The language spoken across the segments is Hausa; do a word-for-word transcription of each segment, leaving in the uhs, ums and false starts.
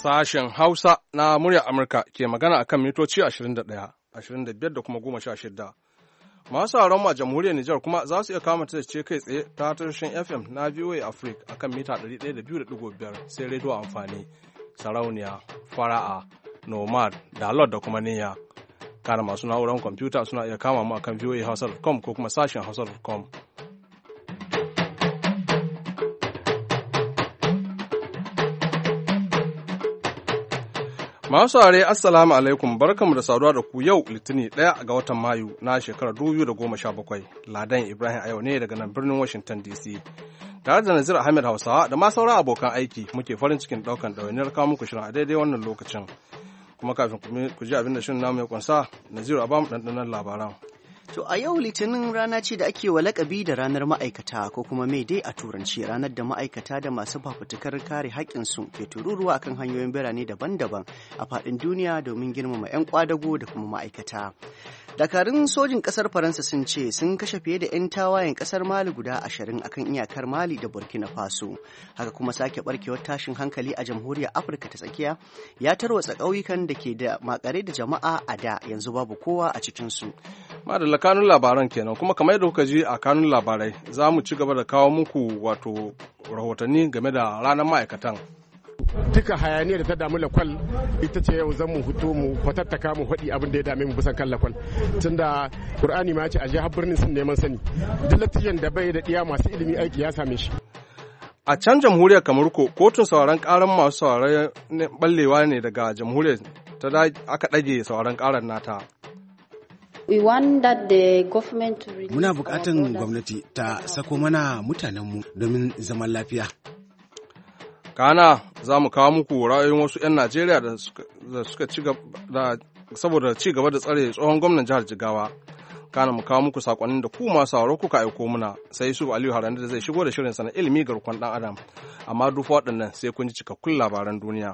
Sashen Hausa na muryar Amurka ke magana akan mitoci ashirin da ɗaya, ashirin da biyar da kuma goma sha shida. Masu sauran mu a jamhuriyar Nijar kuma za su iya kama ta ce kai tsaye ta tashoshin F M na V O A Africa akan mita ɗari ɗaya da biyu da ɗigo biyar sai rediyo amfani, sarauniya, fara'a, nomad, dalot da kuma niyya. Kana masu na'urar kwamfuta suna iya kama mu akan V O A hausa dot com ko kuma sashen hausa dot com. Masu saurare assalamu alaikum barkamu da saduwa da ku yau litinin ɗaya ga watan Mayu na shekarar dubu biyu da goma sha bakwai. Ladan Ibrahim a yau ne daga nan birnin Washington D C. Tare da Nazir Ahmed Hausawa da ma sauran abokan aiki muke farin cikin ɗaukan ɗawainiyar kawo muku shirin a daidai wannan lokacin. Kuma kafin ku ji abin da shirin namu ya kunsa, Nazir a bamu ɗanɗanon labaran. To a yau Litinin rana ce da ake wa lakabi da ranar ma'aikata ko kuma May Day a turanci, ranar da ma'aikata da masu fafutukar kare haƙƙinsu ke tururuwa akan hanyoyin birane daban-daban a faɗin duniya domin girmama 'yan kwadago da kuma ma'aikata. Dakarun sojin ƙasar Faransa sun ce sun kashe fiye da 'yan tawayen ƙasar Mali guda ashirin akan iyakar Mali da Burkina Faso. Haka kuma sake barkewar tashin hankali a jamhuriyar Afirka ta tsakiya ya tarwatsa ƙauyukan da ke da makare da jama'a a da, yanzu babu kowa a cikinsu. Madalla kanun labaran kenan, kuma kamar yadda kuka ji a kanun labarai za mu ci gaba da kawo muku wato rahotanni game da ranar ma'aikatan. Duka hayaniyar da ta damu lakwal ita ce yau zan mu hutu mu kwatattaka mu faɗi abin da ya dame mu bisan kan lakwal, tunda Qur'ani ma ce a jihar birnin sun neman sani, duk latiyan da bai da ɗiya masu ilimi aiki ya same shi. A can jamhuriyar Kamurko, kotun sauraron karan masu sauraron ballewa ne daga jamhuriyar ta aka ɗage sauraron karan nata. Muna bukatan gwamnati ta sako mana mutanenmu domin zaman lafiya. Kana za mu kawo muku ra'ayoyin wasu 'yan Najeriya da suka ci gaba saboda ci gaba da tsare tsohon gwamnan jihar Jigawa. Kana mu kawo muku sakonnin da ku masu sauraro kuka aiko muna, sai Yusuf Aliyu Harande da zai shigo da shirin na ilimi garkon dan Adam. Amma duk waɗannan sai kun ji cikakkun labaran duniya.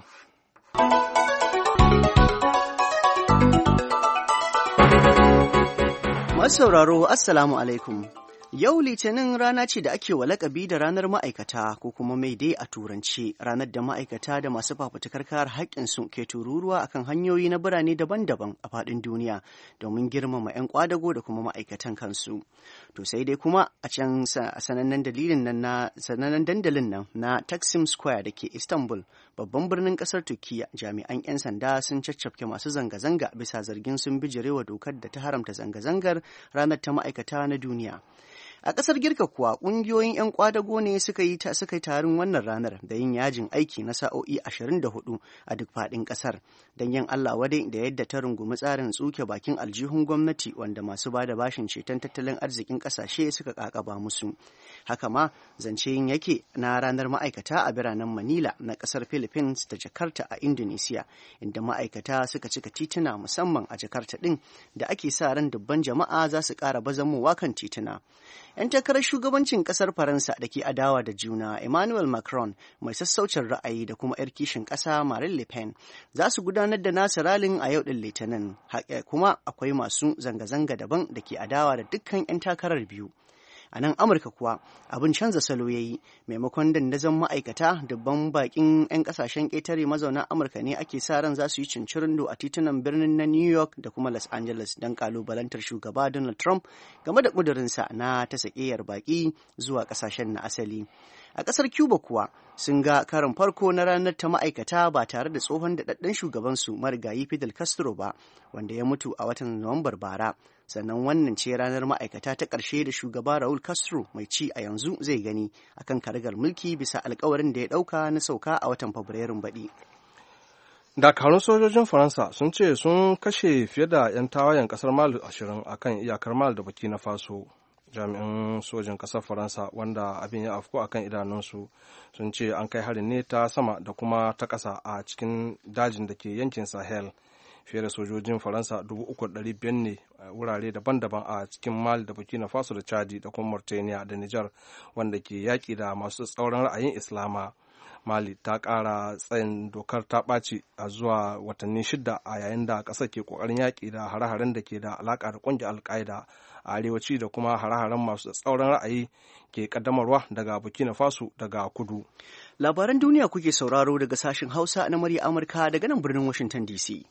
Masu sauraro, Assalamu alaikum. Yau Litinin rana ce da ake wa lakabi da ranar ma'aikata ko kuma May Day a turanci, ranar da ma'aikata da masu fafutukar kare haƙƙinsu ke tururuwa akan hanyoyi na birane daban-daban a faɗin duniya domin girmama 'yan kwadago da kuma ma'aikatan kansu. To sai dai kuma a can sanannen dalilin nan na sanannen dandalin nan na Taksim Square da ke Istanbul, babban birnin ƙasar Turkiyya, jami'an 'yan sanda sun caccafke masu zanga-zanga bisa zargin sun bijirewa dokar da ta haramta zanga-zangar ranar ta ma'aikata na duniya. A ƙasar Girka kuwa ƙungiyoyin 'yan ƙwadago ne suka yi suka yi tarin wannan ranar da yin yajin aiki na sa'o'i ashirin da hudu a duk faɗin ƙasar don yin Allah wadai da yadda ta rungumi tsarin tsuke bakin aljihun gwamnati wanda masu ba da bashin ceton tattalin arzikin ƙasashe suka ƙaƙaba musu. Haka ma zance yin yake na ranar ma'aikata a biranen Manila na ƙasar Philippines da Jakarta a Indonesia, inda ma'aikata suka cika tituna musamman a Jakarta ɗin da ake sa ran dubban jama'a za su ƙara bazamowa kan tituna. 'Yan takarar shugabancin kasar Faransa da ke adawa da juna, Emmanuel Macron mai sassaucin ra'ayi da kuma 'yar kishin ƙasa Marine Le Pen za su gudanar da nasu ralin a yau ɗin Litinin. Kuma akwai masu zanga-zanga daban da ke adawa da dukkan 'yan takarar biyu. A nan Amurka kuwa abin canza salo ya yi, maimakon dandazon ma'aikata dubban bakin 'yan kasashen ƙetare mazauna Amurka ne ake sa ran za su yi cincirindo a titunan birnin na New York da kuma Los Angeles don kalubalantar shugaba Donald Trump game da ƙudurinsa na ta sakeyar baki zuwa ƙasashen na asali. A ƙasar Cuba kuwa sun ga karin farko na ranar ta ma'aikata ba tare da tsohon daɗaɗɗen shugabansu marigayi Fidel Castro ba, wanda ya mutu a watan Nuwambar bara. Sannan wannan ce ranar ma'aikata ta ƙarshe da shugaba Raul Castro mai ci a yanzu zai gani akan karagar mulki bisa alkawarin da ya ɗauka na sauka a watan Fabrairun baɗi. Dakarun sojojin Faransa sun ce sun kashe fiye da 'yan tawayen ƙasar Mali ashirin akan iyakar Mali da Burkina Faso. Jami'an sojin ƙasar Faransa wanda abin ya afko akan idanunsu sun ce an kai harin ne ta sama da kuma ta ƙasa a cikin dajin da ke yankin Sahel. Fiye da sojojin Faransa dubu uku da ɗari biyar ne a wurare daban-daban a cikin Mali da Burkina Faso da Chadi da kuma Mauritania da Nijar wanda ke yaƙi da masu tsauran ra'ayin Islama. Mali ta ƙara tsayin dokar ta ɓaci a zuwa watanni shida a yayin da ƙasar ke ƙoƙarin yaƙi da hare-haren da ke da alaƙa da ƙungiyar al-Qaeda a arewaci da kuma hare-haren masu tsauran ra'ayi ke kaddamarwa daga Burkina Faso daga kudu. Labaran duniya kuke sauraro daga sashen Hausa na murya Amurka daga nan birnin Washington D C.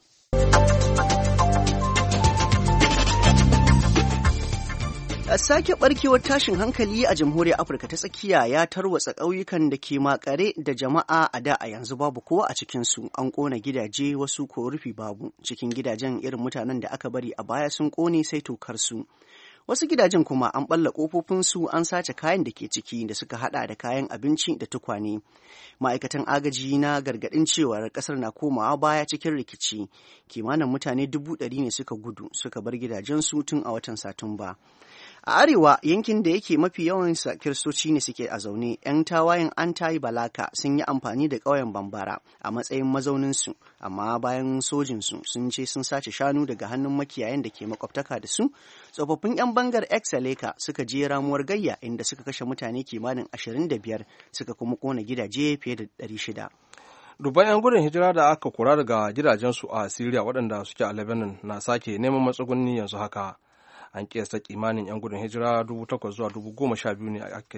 A sake barkewar tashin hankali a jamhuriyar Afirka ta tsakiya ya tarwatsa ƙauyukan da ke makare da jama'a a da a yanzu babu kowa a cikinsu. An ƙona gidaje wasu ko rufi babu. Cikin gidajen irin mutanen da aka bari a baya sun ƙone sai tokarsu. Wasu gidajen kuma an ɓalla ƙofofinsu an sace kayan da ke ciki da suka haɗa da kayan abinci da tukwane. Ma'aikatan agaji na gargaɗin cewar ƙasar na komawa baya cikin rikici. Kimanin mutane dubu ɗari ne suka gudu suka bar gidajensu tun a watan Satumba. A arewa yankin da yake mafi yawan kiristoci ne suke a zaune, 'yan tawayen anti balaka sun yi amfani da ƙauyen bambara a matsayin mazauninsu, amma bayan sojinsu sun ce sun sace shanu daga hannun makiyayan da ke makwabtaka da su, tsofaffin 'yan bangar Exaleka suka je ramuwar gayya inda suka kashe mutane kimanin ashirin da biyar suka kuma kona gidaje fiye da ɗari shida. Dubban 'yan gudun hijira da aka kora daga gidajensu a Syria waɗanda suke a Lebanon na sake neman matsugunni yanzu haka. An kiyasta kimanin 'yan gudun hijira dubu takwas zuwa dubu goma sha biyu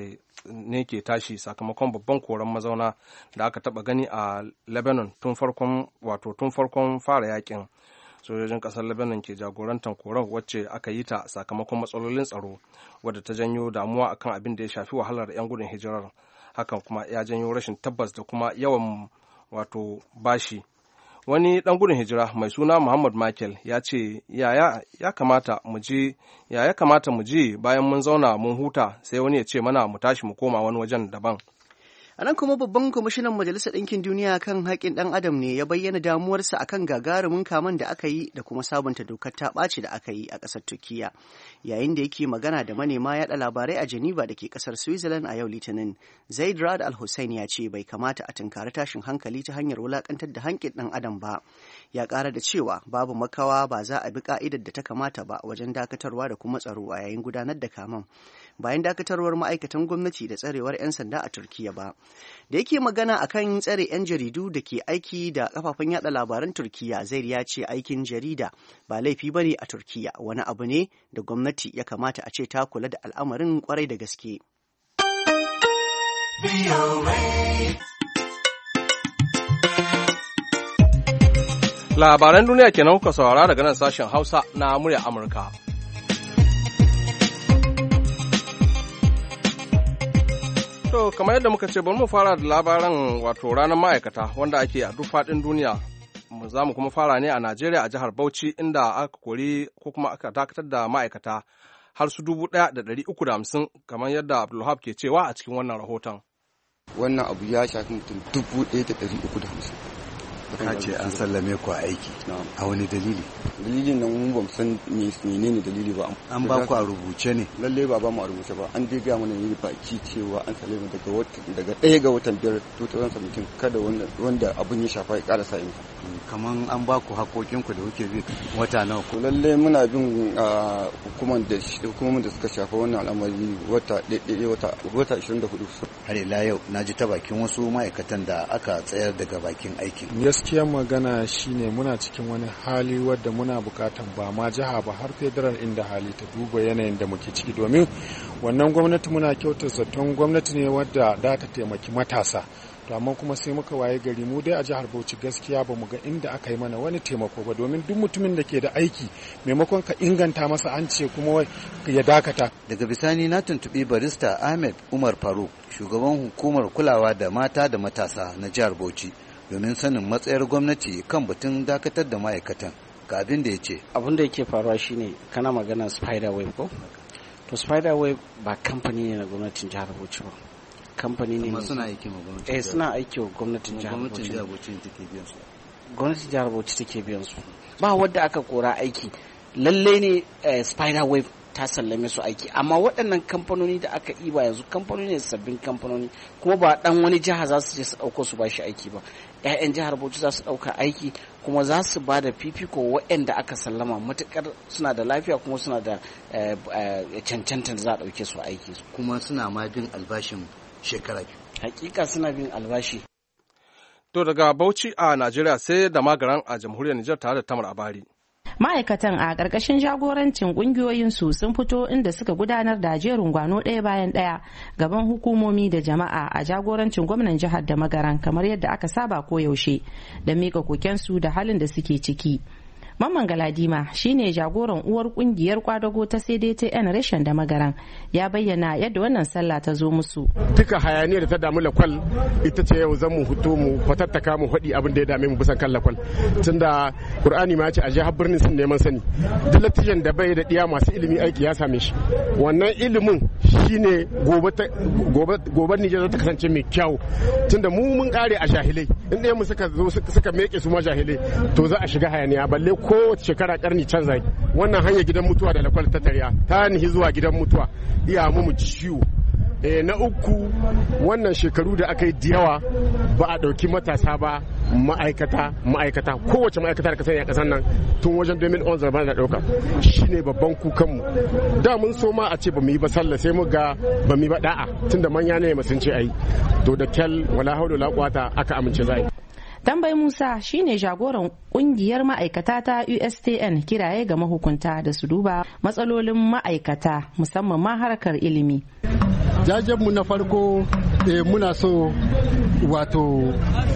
ne ke tashi sakamakon babban koren mazauna da aka taba gani a Lebanon tun farkon wato tun farkon fara yakin. Sojojin kasar Lebanon ke jagorantar koren wacce aka yi ta sakamakon matsalolin tsaro wadda ta janyo damuwa akan abin da ya shafi wahalar 'yan gudun hijirar. Hakan kuma ya janyo rashin tabbas da kuma yawan wato bashi. Wani ɗan gudun hijira mai suna Muhammad Michael ya ce ya kamata mu je ya ya kamata mu je bayan mun zauna mun huta sai wani ya ce mana mu tashi mu koma wani wajen daban. A nan kuma babban kwamishinan Majalisar Ɗinkin Duniya kan haƙƙin ɗan adam ne ya bayyana damuwarsa akan gagarumin kaman da aka yi da kuma sabunta dokar ta ɓaci da aka yi a ƙasar Turkiyya. Yayin da yake magana da manema yaɗa labarai a Geneva da ke ƙasar Switzerland a yau Litinin, Zaid Rad Al Hussein ya ce bai kamata a tunkari tashin hankali ta hanyar wulaƙantar da haƙƙin ɗan adam ba. Ya ƙara da cewa babu makawa ba za a bi ƙa'idar da ta kamata ba wajen dakatarwa da kuma tsaro a yayin gudanar da kaman. Bayan dakatarwar ma'aikatan gwamnati da tsarewar 'yan sanda a Turkiyya ba. Da yake magana a kan tsare 'yan jaridu da ke aiki da kafafen yada labaran Turkiyya, Zaid ya ce aikin jarida ba laifi ba ne a Turkiyya, wani abu ne da gwamnati ya kamata a ce ta kula da al'amarin kwarai da gaske. Labaran duniya kenan kuka saurara daga nan sashen Hausa na murya Amurka. To, kamar yadda muka ce, bari mu fara da labaran wato ranar ma'aikata wanda ake a duk faɗin duniya. Za mu kuma fara ne a Najeriya a jihar Bauchi inda aka kori ko kuma aka dakatar da ma'aikata har su dubu ɗaya da ɗari uku da hamsin kamar yadda Abdulhab ke cewa a cikin wannan rahoton. Wannan abu ya shafi mutum dubu ɗaya da ɗari uku da hamsin. Ka ce an sallame ku aiki a wani dalili? Dalilin nan mun ba mu san menene dalili ba. An ba ku a rubuce ne? Lalle ba ba mu a rubuce ba. An dai ga mana ne baki cewa an sallame daga watan daga ɗaya ga watan biyar dubu biyu da saba'in kada wanda abun ya shafa ya ƙara sa yin. Kaman an ba ku haƙoƙin ku da kuke bi wata nawa? Ko lalle muna bin hukumar da hukumomin da suka shafa wannan al'amari wata ɗaya wata wata ashirin da hudu. Har ila yau na ji ta bakin wasu ma'aikatan da aka tsayar daga bakin aikin. Gaskiyar magana shine muna cikin wani hali wadda muna bukatan ba ma jiha ba har federal inda hali ta duba yanayin da muke ciki, domin wannan gwamnati muna kyautar zaton gwamnati ne wadda da ta taimaki matasa, to amma kuma sai muka waye gari mu dai a jihar Bauchi gaskiya ba mu ga inda aka yi mana wani taimako ba, domin duk mutumin da ke da aiki maimakon ka inganta masa an ce kuma ya dakata. Daga bisani na tuntuɓi barista Ahmed Umar Faruk, shugaban hukumar kulawa da mata da matasa na jihar Bauchi, domin sanin matsayar gwamnati kan batun dakatar da ma'aikatan. Ga abin da ya ce. Abin da yake faruwa shine kana magana Spiderweb ko? To Spiderweb ba kamfani ne na gwamnatin jihar Bauchi ba. Kamfani ne. Amma suna aiki ma gwamnatin. Eh suna aiki wa gwamnatin jihar Bauchi. Gwamnatin jihar Bauchi take biyan su. Gwamnatin jihar Bauchi take biyan su. Ba wanda aka kora aiki. Lalle ne Spiderweb ta sallame su aiki, amma waɗannan kamfanoni da aka iba yanzu kamfanoni ne sabbin kamfanoni, kuma ba dan wani jiha za su je su ɗauko su ba shi aiki ba. ƴaƴan jihar Bauchi za su ɗauka aiki kuma za su ba da fifiko waɗanda aka sallama matuƙar suna da lafiya kuma suna da cancantar da za a ɗauke su aiki. Kuma suna ma bin albashin shekara biyu. Hakika suna bin albashi. To daga Bauchi a Najeriya sai da magaran a jamhuriyar Nijar tare da Tamar Abari. Ma'aikatan a ƙarƙashin jagorancin ƙungiyoyinsu sun fito inda suka gudanar da jerin gwano ɗaya bayan ɗaya gaban hukumomi da jama'a a jagorancin gwamnan jihar da Magaran kamar yadda aka saba koyaushe da miƙa kokensu da halin da suke ciki. Mamman Galadima shine jagoran uwar kungiyar kwadago ta C D T N reshen da Magaran ya bayyana yadda wannan sallah ta zo musu. Duka hayaniyar da ta damu lakwal ita ce yau zan mu fito mu fatattaka mu faɗi abin da ya dame mu bisan kan lakwal. Tunda Qur'ani ma ya ce a jihar birnin sun neman sani. Duk latijan da bai da diya masu ilimi aiki ya same shi. Wannan ilimin shine gobe gobe gobe Nijar ta kasance mai kyau. Tunda mu mun kare a jahilai. In ɗaya mu suka zo suka meke su ma jahilai to za a shiga hayaniya balle kowace shekara karni canza wannan hanyar gidan mutuwa da lakwal ta tarya ta nihi zuwa gidan mutuwa iya mu mu ciwo. E, na uku wannan shekaru da aka yi da yawa ba a ɗauki matasa ba ma'aikata ma'aikata kowace ma'aikata da ka sani a ƙasar nan tun wajen domin on zarba da ɗauka shine babban kukanmu da mun so ma a ce ba mu yi ba sallah sai mu ga ba mu yi ba da'a tunda manya ne sun ce ayi to da kyal wala haula wala quwata aka amince za a yi. Tambayi Musa shine jagoran kungiyar ma'aikata ta U S T N kiraye ga mahukunta da su duba matsalolin ma'aikata musamman ma harkar ilimi. Jajenmu na farko eh, muna so wato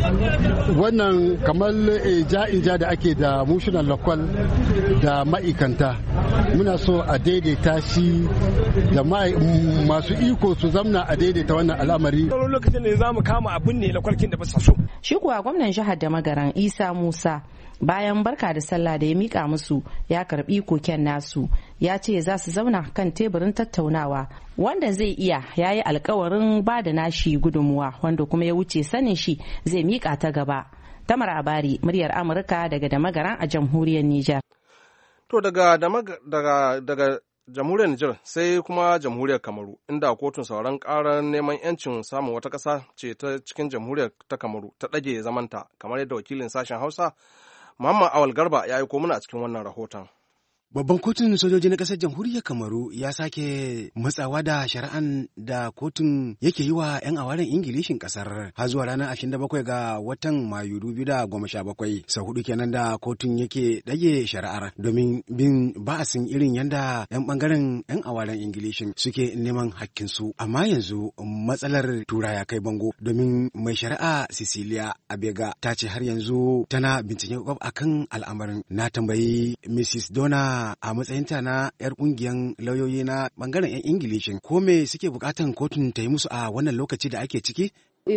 wannan kamar eh, ja'inja da ake da mushinan lakwal da ma'aikanta muna so a daidaita shi da masu iko su zamna a daidaita wannan al'amari. Lokacin da za mu kama abin ne lakwalkin da ba su so. Shi kuwa gwamnan jihar da Magaran Isa Musa bayan barka da sallah da ya mika musu ya karbi koken nasu ya ce za su zauna kan teburin tattaunawa wanda zai iya ya yi alkawarin ba da nashi gudunmuwa wanda kuma ya wuce sanin shi zai mika ta gaba. Tamar Abari muryar Amurka daga da Magaran a jamhuriyar Nijar. To daga daga daga jamhuriyar Nijar sai kuma jamhuriyar Kamaru inda kotun sauran karar neman yancin samun wata ƙasa ce ta cikin jamhuriyar ta Kamaru ta ɗage zamanta kamar yadda wakilin sashen Hausa Muhammad Awal Garba ya aiko mana a cikin wannan rahoton. Babban kotun sojoji na ƙasar jamhuriyar Kamaru ya sake matsawa da shari'an da kotun yake yi wa 'yan awaren Ingilishin ƙasar har zuwa ranar ashirin da bakwai ga watan Mayu dubu biyu da goma sha bakwai. Sau hudu kenan da kotun yake ɗage shari'ar domin bin ba'asin irin yadda 'yan ɓangaren 'yan awaren Ingilishin suke neman hakkinsu. Amma yanzu matsalar tura ya kai bango domin mai shari'a Cecilia Abega ta ce har yanzu tana binciken kwab akan al'amarin. Na tambayi Missus Donna a matsayinta na 'yar kungiyar lauyoyi na bangaren 'yan Ingilishin ko me suke bukatan kotun ta yi musu a wannan lokaci da ake ciki?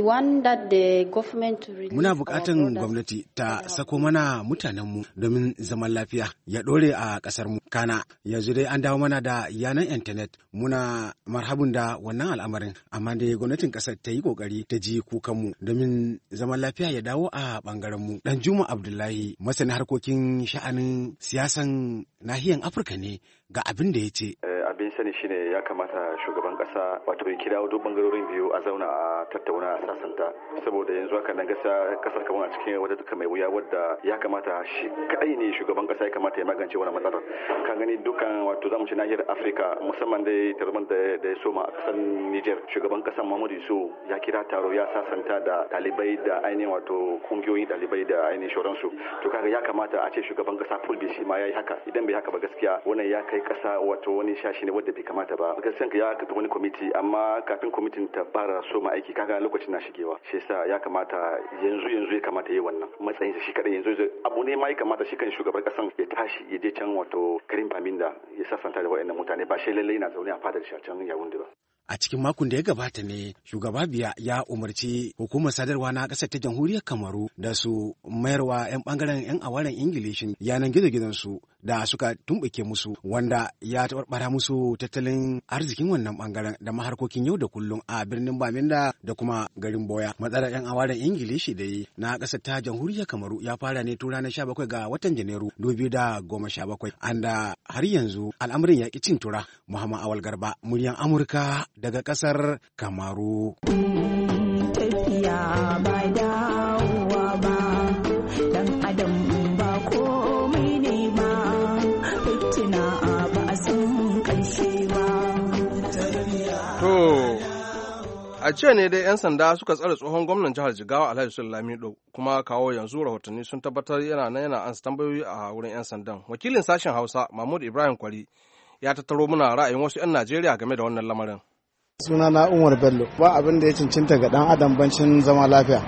Muna bukatan gwamnati ta sako mana mutanenmu domin zaman lafiya ya ɗore a ƙasarmu. Kana yanzu dai an dawo mana da yanar intanet muna marhabun da wannan al'amarin amma dai gwamnatin ƙasar ta yi ƙoƙari ta ji kukanmu domin zaman lafiya ya dawo a ɓangarenmu. Dan Juma Abdullahi masanin harkokin sha'anin siyasan nahiyar Afirka ne ga abin da ya ce. Abin sani shine ya kamata shugaban kasa wato ya kira duk bangarorin biyu a zauna a tattauna a sasanta saboda yanzu haka nan gasa kasar kamar a cikin wata duka mai wuya wadda ya kamata shi kadai ne shugaban kasa ya kamata ya magance wannan matsalar. Ka gani dukkan wato zamu ci nahiyar Afirka musamman dai tarban da da ya soma a kasar Niger shugaban kasar Muhammadu Yusuf ya kira taro ya sasanta da dalibai da ainihin wato kungiyoyin dalibai da ainihin shoransu to kaga ya kamata a ce shugaban kasa Fulbe shi ma yayi haka idan bai haka ba gaskiya wannan ya kai kasa wato wani shashi ne wanda bai kamata ba gaskiya ya kafa wani kwamiti amma kafin kwamitin ta fara soma aiki kaga lokacin na shigewa shi yasa ya kamata yanzu yanzu ya kamata yayi wannan matsayin shi kadai yanzu abu ne ma ya kamata shi kan shugaban kasan ya tashi ya je can wato Karim Baminda ya sasanta da wayannan mutane ba shi lalle yana zaune a fadar shi a can Yaounde ba. A cikin makon da ya gabata ne shugaba Biya ya umarci hukumar sadarwa na ƙasar ta jamhuriyar Kamaru da su mayarwa 'yan ɓangaren 'yan awaren Ingilishin yanan gizo-gizonsu da suka tumɓuke musu wanda ya taɓarɓara musu tattalin arzikin wannan ɓangaren da maharkokin yau da kullum a birnin Baminda da kuma garin Boya. Matsalar 'yan awaren Ingilishi da yi na ƙasar ta jamhuriyar Kamaru ya fara ne tun ranar sha bakwai ga watan Janairu dubu biyu da goma sha bakwai. Anda har yanzu al'amarin ya ƙi cin tura. Muhammad Awal Garba, muryan Amurka daga ƙasar Kamaru. Tafiya ba dawowa ba, dan adam ba komai ne ba, fitina ba a san ƙarshe ba. To, A jiya ne dai 'yan sanda suka tsare tsohon gwamnan jihar Jigawa Alhaji Sulaiman Lamido kuma kawo yanzu rahotanni sun tabbatar yana nan yana ansa tambayoyi a wurin 'yan sandan. Wakilin sashen Hausa Mahmud Ibrahim Kwari ya tattaro muna ra'ayin wasu 'yan Najeriya game da wannan lamarin. Sunana Umar Bello, ba abin da ya cincinta ga dan adam bancin zama lafiya.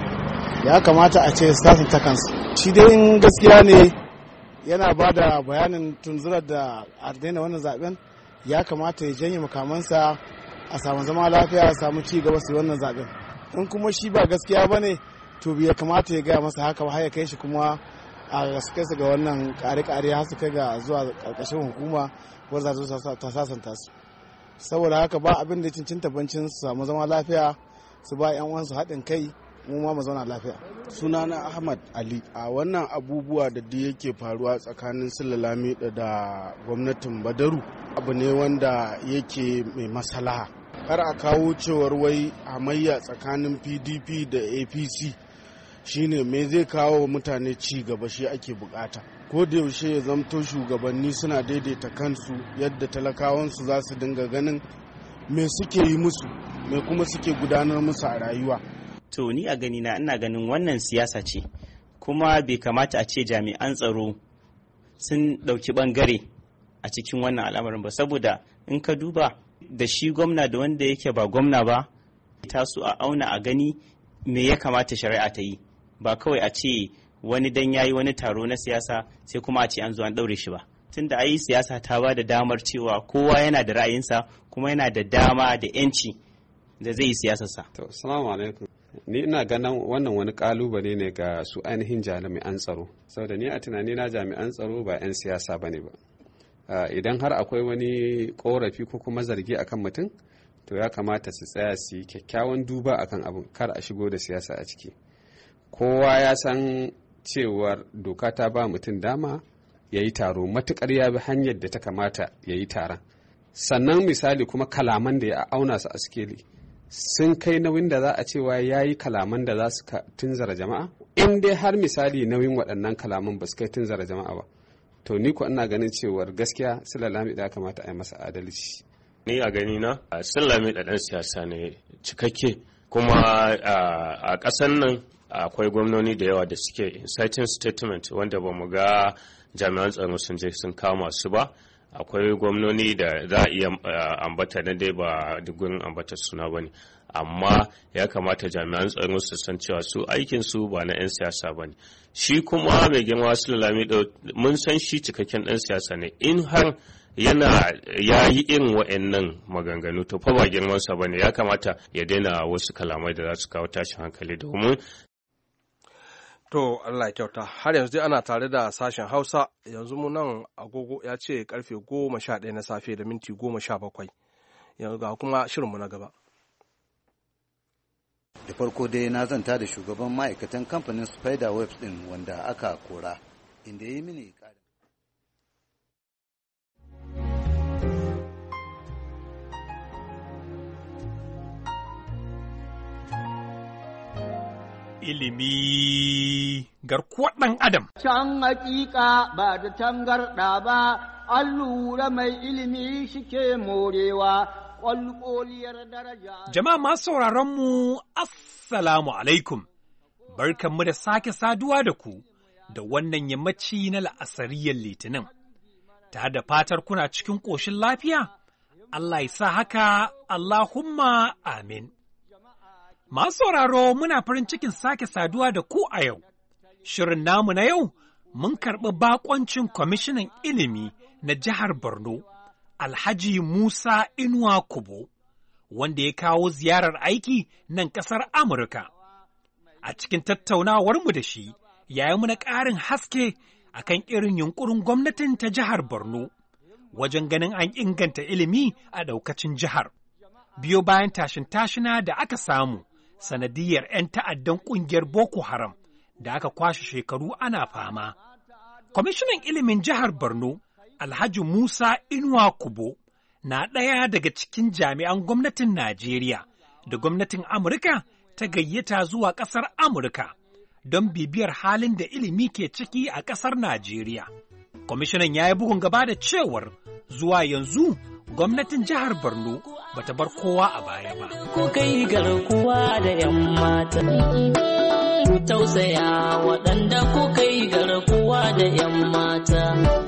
Ya kamata a ce stasin ta kansu. Shi dai in gaskiya ne yana ba da bayanin tunzurar da a daina wannan zaben, ya kamata ya janye makamansa a samu zama lafiya, a samu ci gaba su wannan zaben. In kuma shi ba gaskiya ba ne, to bai kamata ya gaya masa haka ba, har ya kai shi kuma a kai su ga wannan kare-kare har su kai ga zuwa karkashin hukuma wadda za ta sasanta su. Saboda haka ba abin da cincinta bancin su samu zama lafiya, su ba 'yan uwansu haɗin kai, mu ma mu zauna lafiya. Sunana Ahmad Ali. A wannan abubuwa da da yake faruwa tsakanin Sulalami da gwamnatin Badaru abu ne wanda yake mai maslaha. Kar a kawo cewar wai hamayya tsakanin P D P da A P C shine me zai kawo wa mutane ci gaba, shi ake bukata. Ko da yaushe ya zamto shugabanni suna daidaita kansu yadda talakawansu za su dinga ganin me suke yi musu, me kuma suke gudanar musu a rayuwa. To ni a gani na ina ganin wannan siyasa ce, kuma bai kamata a ce jami'an tsaro sun ɗauki ɓangare a cikin wannan al'amarin ba, saboda in ka duba da shi gwamna da wanda yake ba gwamna ba, ta su a auna a gani me ya kamata shari'a ta yi, ba kawai a ce wani dan yayi wani taro na siyasa sai kuma a ce an zo an ɗaure shi ba. Tunda ayi siyasa ta ba da damar cewa kowa yana da ra'ayinsa kuma yana da dama da 'yanci da zai yi siyasarsa. To, assalamu alaikum. Ni ina ganin wannan wani kalubale ne ga su ainihin jami'an tsaro, saboda ni a tunani na jami'an tsaro ba 'yan siyasa bane ba. Idan har akwai wani korafi ko kuma zargi akan mutum, to ya kamata su tsaya su yi kyakkyawan duba akan abin, kar a shigo da siyasa a ciki. Kowa ya san cewar doka ta ba mutum dama ya yi taro matukar ya bi hanyar da ta kamata ya yi taron. Sannan misali kuma kalaman da ya auna su a sikeli sun kai nauyin da za a cewa ya yi kalaman da za su tunzara jama'a. In dai har misali nauyin waɗannan kalaman ba su kai tunzara jama'a ba, to ni ko ina ganin cewar gaskiya Sulalami da kamata a yi masa adalci. Ni a gani na Sulalami da ɗan siyasa ne cikakke, kuma a ƙasar nan akwai gwamnoni da yawa da suke inciting statement wanda ba mu ga jami'an tsaro sun je sun kama su ba. Akwai gwamnoni da za a iya ambata na dai ba gurin ambata suna ba ne, amma ya kamata jami'an tsaro su san cewa su aikinsu ba na 'yan siyasa ba ne. Shi kuma mai girma Sulalami mun san shi cikakken ɗan siyasa ne, in har yana ya yi irin wa'annan maganganu to fa ba girmansa ba ne, ya kamata ya daina wasu kalamai da za su kawo tashin hankali domin. To Allah ya kyauta, har yanzu dai ana tare da sashen Hausa, yanzu mu nan agogo ya ce karfe goma sha ɗaya na safe da minti goma sha bakwai, yanzu ga kuma shirinmu na gaba. Da farko dai na zanta da shugaban ma'aikatan kamfanin Spider Webs ɗin wanda aka kora, inda ya yi mini ƙarin. Ilimi garkuwar ɗan Adam. Can hakika ba da tangarɗa ba, an lura mai ilimi shike morewa, ƙwalƙoliyar daraja. Jama'a masu sauraronmu, Assalamu alaikum, barkanmu da sake saduwa da ku da wannan yammaci na la'asariyar Litinin. Ta da fatar kuna cikin ƙoshin lafiya, Allah ya sa haka, Allahumma amin. Masu sauraro muna farin cikin sake saduwa da ku a yau. Shirin namu na yau mun karɓi baƙoncin kwamishinan ilimi na jihar Borno, Alhaji Musa Inuwa Kubo, wanda ya kawo ziyarar aiki nan ƙasar Amurka. A cikin tattaunawarmu da shi, ya yi muna ƙarin haske akan irin yunƙurin gwamnatin ta jihar Borno wajen ganin an inganta ilimi a ɗaukacin jihar. Biyo bayan tashin-tashina da aka samu sanadiyar 'yan ta'addan ƙungiyar Boko Haram da aka kwashe shekaru ana fama. Kwamishinan ilimin jihar Borno, Alhaji Musa Inuwa Kubo, na ɗaya daga cikin jami'an gwamnatin Najeriya da gwamnatin Amurka ta gayyata zuwa ƙasar Amurka don bibiyar halin da ilimi ke ciki a ƙasar Najeriya. Kwamishinan ya yi bugun gaba da cewar zuwa yanzu gwamnatin jihar Borno bata bar kowa a baya ba. Ku kai garkuwa da 'yan mata, ku tausaya waɗanda ku kai garkuwa da 'yan mata.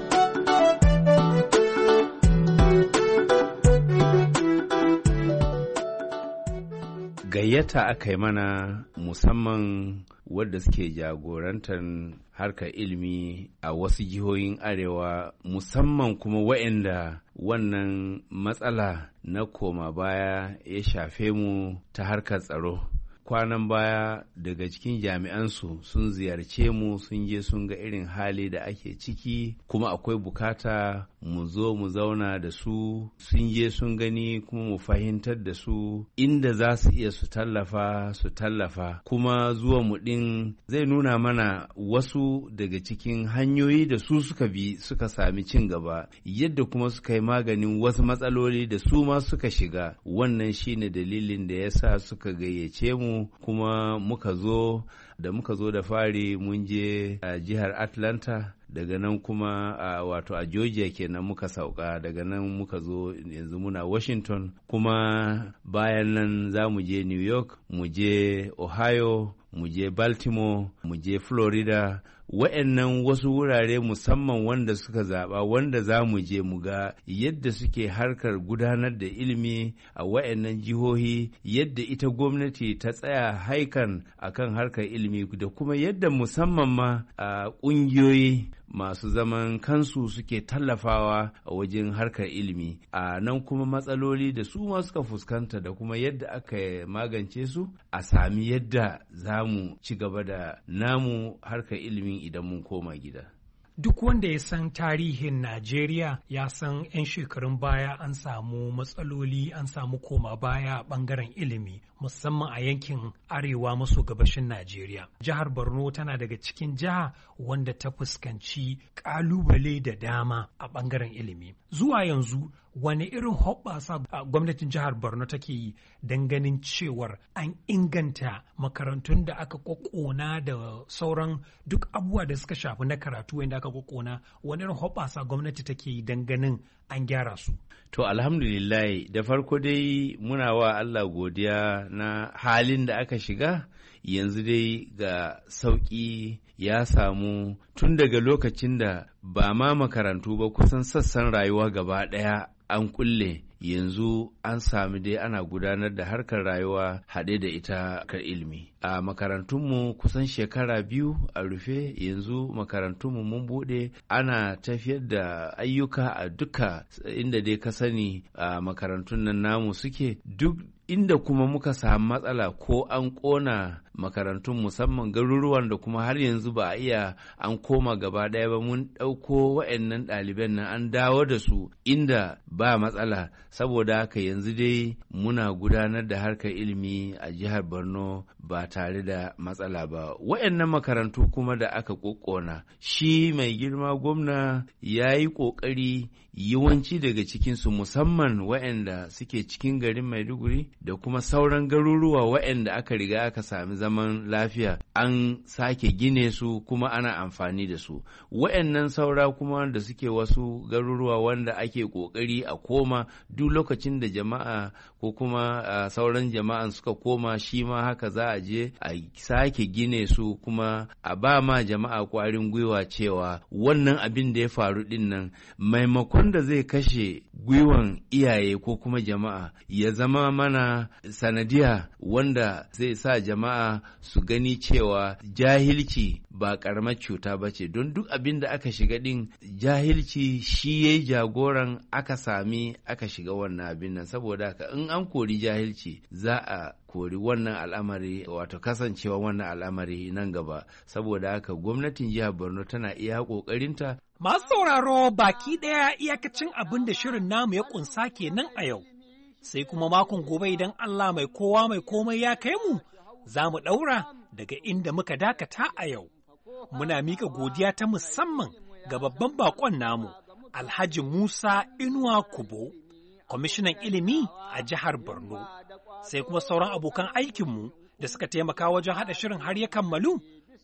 Gayyata aka yi mana musamman wadda suke jagorantar harkar ilimi a wasu jihohin arewa, musamman kuma waɗanda wannan matsala na koma baya ya shafe mu ta harkar tsaro. Kwanan baya daga cikin jami'ansu sun ziyarce mu, sun je sun ga irin hali da ake ciki, kuma akwai bukata mu zo mu zauna da su, sun je sun gani kuma mu fahimtar da su inda za su iya su tallafa su tallafa. Kuma zuwa mu ɗin zai nuna mana wasu daga cikin hanyoyi da su suka bi suka sami cin gaba, yadda kuma suka yi maganin wasu matsaloli da su ma suka shiga. Wannan shine dalilin da ya sa suka gayyace mu, kuma muka zo. Da muka zo da fari mun je a jihar Atlanta, daga nan kuma a wato a Georgia kenan muka sauka, daga nan muka zo yanzu muna Washington, kuma bayan nan za mu je New York, mu je Ohio, mu je Baltimore, mu je Florida. Wa'annan wasu wurare musamman wanda suka zaɓa wanda za mu je mu ga yadda suke harkar gudanar da ilimi a wa'annan jihohi, yadda ita gwamnati ta tsaya haikan akan harkar ilimi, da kuma yadda musamman ma a ƙungiyoyi masu zaman kansu suke tallafawa a wajen harkar ilimi. A nan kuma matsaloli da su ma suka fuskanta da kuma yadda aka magance su, a sami yadda za mu ci gaba da namu harkar ilimin idan mun koma gida. Duk wanda ya san tarihin Najeriya ya san 'yan shekarun baya an samu matsaloli, an samu koma baya a ɓangaren ilimi, musamman a yankin arewa maso gabashin Najeriya. Jihar Borno tana daga cikin jiha wanda ta fuskanci ƙalubale da dama a ɓangaren ilimi. Zuwa yanzu wani irin hoɓɓasa gwamnatin jihar Borno take yi don ganin cewar an inganta makarantun da aka ƙoƙona da sauran duk abubuwa da suka shafi na karatu wanda aka ƙoƙona, wani irin hoɓɓasa gwamnati take yi don ganin an gyara su? To alhamdulillah, da farko dai muna wa Allah godiya na halin da aka shiga. Yanzu dai ga sauƙi ya samu tun daga lokacin da ba ma makarantu ba, kusan sassan rayuwa gaba ɗaya an kulle. Yanzu an sami dai ana gudanar da harkar rayuwa haɗe da ita harkar ilimi. A makarantunmu kusan shekara biyu a rufe, yanzu makarantunmu mun buɗe, ana tafiyar da ayyuka a duka inda dai ka sani a makarantun nan namu suke. Duk inda kuma muka samu matsala ko an ƙona makarantun, musamman garuruwan da kuma har yanzu ba a iya an koma gaba ɗaya ba, mun ɗauko wa'annan ɗaliban nan an dawo da su inda ba matsala. Saboda haka yanzu dai muna gudanar da harkar ilimi a jihar Borno ba tare da matsala ba. Wa'annan makarantu kuma da aka ƙoƙona, shi mai girma gwamna ya yi ƙoƙari yawanci daga cikinsu, musamman wa'anda suke cikin garin Maiduguri da kuma sauran garuruwa wa'anda aka riga aka sami zaman lafiya, an sake gine su kuma ana amfani da su. Wa'annan saura kuma da suke wasu garuruwa wanda ake ƙoƙari a koma, duk lokacin da jama'a ko kuma uh, sauran jama'an suka koma, shi ma haka za a je a sake gine su, kuma a ba ma jama'a ƙwarin gwiwa cewa wannan abin da ya faru din nan, maimakon da zai kashe gwiwan iyaye ko kuma jama'a, ya zama mana sanadiya wanda zai sa jama'a su gani cewa jahilci ba ƙaramar cuta ba ce, don duk abin da aka shiga ɗin jahilci shi ya yi jagoran aka sami aka shiga wannan abin nan. Saboda haka in an kori jahilci za a kori wannan al'amari, wato kasancewa wannan al'amari nan gaba. Saboda haka gwamnatin jihar Borno tana iya ƙoƙarinta. Masu sauraro, baki ɗaya iyakacin abin da shirin namu ya ƙunsa kenan a yau. Sai kuma makon gobe idan Allah mai kowa mai komai ya kai mu, za mu ɗaura daga inda muka dakata a yau. Muna mika godiya ta musamman ga babban baƙon namu, Alhaji Musa Inuwa Kubo, kwamishinan ilimi a jihar Borno. Sai kuma sauran abokan aikinmu da suka taimaka wajen haɗa shirin har ya kammalu.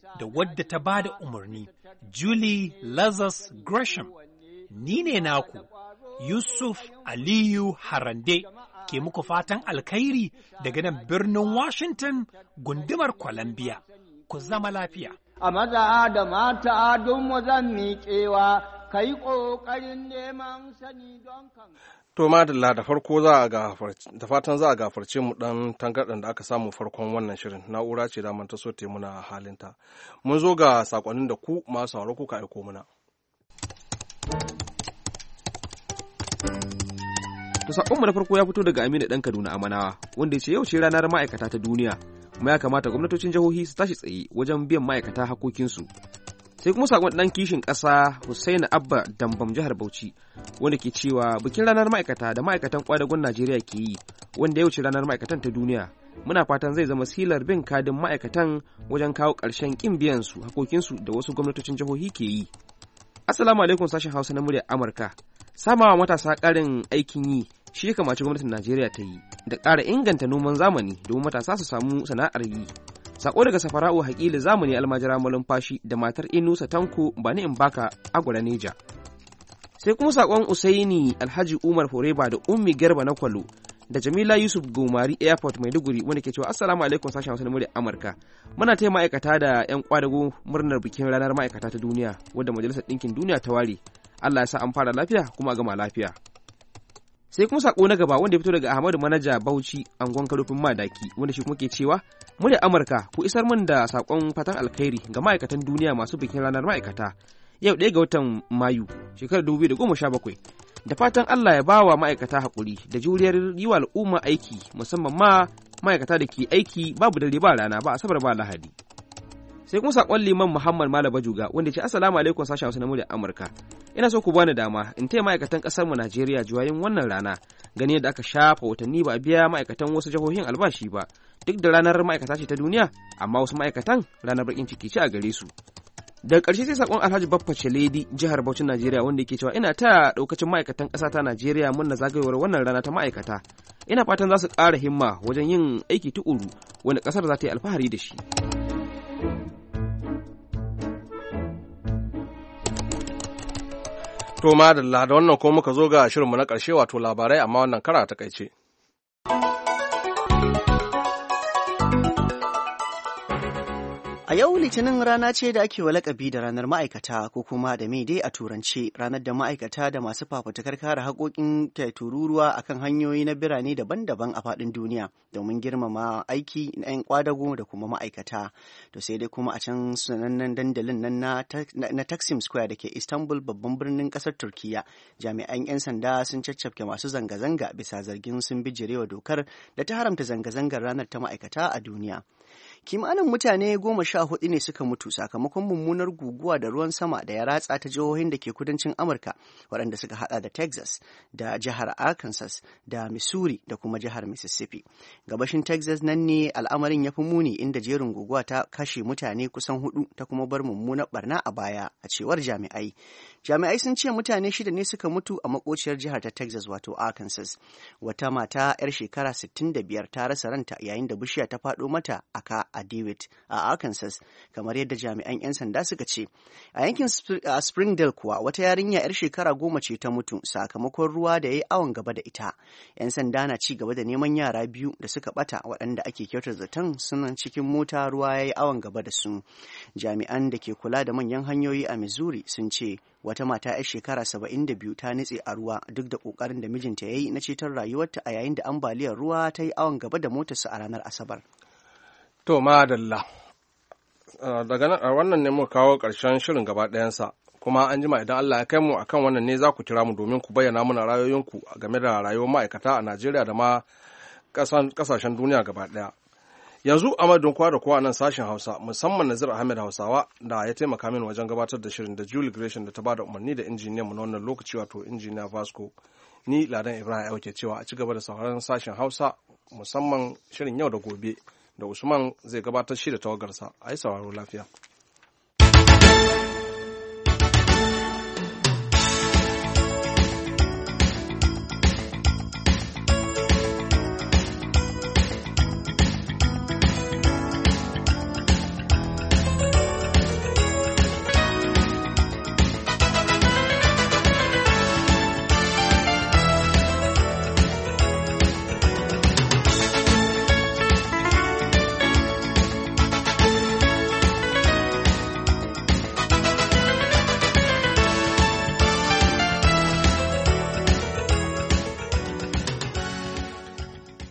da wadda ta ba da umarni, Julie Lazarus Gresham. Ni ne naku, Yusuf Aliyu Harande, ke muku fatan alkhairi daga nan birnin Washington, gundumar Columbia. Ku zama lafiya. A maza da mata don mu zan miƙewa, ka yi ƙoƙarin neman sani don kan. To madalla da farko za a da fatan za a gafarce mu dan tangardan da aka samu farkon wannan shirin. Na'ura ce da man ta so te muna halinta. Mun zo ga sakonnin da ku masu sauraro kuka aiko muna. To sakonmu na farko ya fito daga Aminu dan Kaduna Amanawa, wanda ya ce yau ce ranar ma'aikata ta duniya, kuma ya kamata gwamnatocin jihohi su tashi tsaye wajen biyan ma'aikata hakokinsu. Sai kuma sakon dan kishin ƙasa Hussaini Abba Dambam jihar Bauchi, wanda ke cewa bikin ranar ma'aikata da ma'aikatan kwadagon Najeriya ke yi, wanda ya wuce ranar ma'aikatan ta duniya, muna fatan zai zama silar bin kadin ma'aikatan wajen kawo ƙarshen ƙin biyan su hakokinsu da wasu gwamnatocin jihohi ke yi. Assalamu alaikum sashen Hausa na muryar Amurka. Samawa matasa ƙarin aikin yi shi ya kamace gwamnatin Najeriya ta yi, da ƙara inganta noman zamani domin matasa su samu sana'ar yi. Sako daga Safara'u Hakili Zamani Almajira Malumfashi da matar Inusa Tanko Bani in baka Agwara Neja. Sai kuma sakon Usaini Alhaji Umar Foreba da Ummi Garba na Kwalo da Jamila Yusuf Gomari Airport Maiduguri, wanda ke cewa assalamu alaikum sashen Hausa na muryar Amurka. Muna taya ma'aikata da 'yan kwadago murnar bikin ranar ma'aikata ta duniya wadda Majalisar Ɗinkin Duniya ta ware. Allah ya sa an fara lafiya kuma a gama lafiya. Sai kuma sako na gaba wanda ya fito daga Ahmadu Manaja Bauchi angon Karofin Madaki, wanda shi kuma ke cewa muryar Amurka ku isar min da sakon fatan alkhairi ga ma'aikatan duniya masu bikin ranar ma'aikata yau ɗaya ga watan Mayu shekarar dubu biyu da goma sha bakwai. Da fatan Allah ya bawa ma'aikata haƙuri da juriyar yi wa al'umma aiki, musamman ma ma'aikata da ke aiki babu dare ba rana ba asabar ba Lahadi. Sai kuma sakon Liman Muhammad Malaba Juga, wanda ya ce assalamu alaikum sashen Hausa na muryar Amurka. Ina so ku bani dama in taya ma'aikatan ƙasar mu Najeriya juyayin wannan rana, gani da aka shafa watanni ba a biya ma'aikatan wasu jihohin albashi ba, duk da ranar ma'aikata ce ta duniya, amma wasu ma'aikatan ranar bakin ciki ce a gare su. Daga ƙarshe sai sakon Alhaji Baffa Chaledi jihar Bauchi Najeriya, wanda yake cewa ina ta ɗaukacin ma'aikatan ƙasa ta Najeriya murna zagayowar wannan rana ta ma'aikata. Ina fatan za su ƙara himma wajen yin aiki tuƙuru wanda ƙasar za ta yi alfahari da shi. To madalla da wannan ko muka zo ga shirinmu na ƙarshe wato labarai amma wannan kara ta takaice. A yau Litinin rana ce da ake wa lakabi da ranar ma'aikata ko kuma da mai dai a turance, ranar da ma'aikata da masu fafutukar kare haƙoƙin tururuwa akan hanyoyi na birane daban-daban a faɗin duniya domin girmama aiki na 'yan kwadago da kuma ma'aikata. To sai dai kuma a can sanannen dandalin nan na, na Taksim Square da ke Istanbul babban birnin ƙasar Turkiya, jami'an 'yan sanda sun caccafke masu zanga-zanga bisa zargin sun bijirewa dokar da ta haramta zanga-zangar ranar ta ma'aikata a duniya. Kimanin mutane goma sha hudu ne suka mutu sakamakon mummunar guguwa da ruwan sama da ya ratsa ta jihohin da ke kudancin Amurka, waɗanda suka hada da Texas da jihar Arkansas da Missouri da kuma jihar Mississippi. Gabashin Texas nan ne al'amarin ya fi muni, inda jerin guguwa ta kashe mutane kusan hudu ta kuma bar mummunar barna a baya, a cewar jami'ai. Jami'ai sun ce mutane shida ne suka mutu a makociyar jihar ta Texas wato Arkansas. Wata mata 'yar shekara sittin da biyar ta rasa ranta yayin da bishiya ta faɗo mata a ka a Dewitt a Arkansas, kamar yadda jami'an 'yan sanda suka ce. A yankin Springdale kuwa wata yarinya 'yar shekara goma ce ta mutu sakamakon ruwa da ya yi awon gaba da ita. 'Yan sanda na ci gaba da neman yara biyu da suka bata waɗanda ake kyautar zaton suna cikin mota ruwa ya yi awon gaba da su. Jami'an da ke kula da manyan hanyoyi a Missouri sun ce wata mata 'yar shekara saba'in da biyu ta nutse a ruwa duk da ƙoƙarin da mijinta ya yi na ceton rayuwarta a yayin da ambaliyar ruwa ta yi awon gaba da motarsa a ranar Asabar. To madalla, daga nan wannan ne muka kawo ƙarshen shirin gaba ɗayansa, kuma an jima idan Allah ya kai mu akan wannan ne za ku kira mu domin ku bayyana mana ra'ayoyinku game da rayuwar ma'aikata a Najeriya da ma ƙasashen duniya gaba ɗaya. Yanzu a madadin kowa da kowa nan sashen Hausa, musamman Nazir Ahmed Hausawa da ya taimaka min wajen gabatar da shirin, da Julie Gresham da ta bada umarni, da injiniyan mu na wannan lokaci wato injiniya Vasco. Ni Ladan Ibrahim ke cewa a ci gaba da sauraron sashen Hausa, musamman shirin yau da gobe da Usman zai gabatar shi da tawagarsa. A yi sauraro lafiya.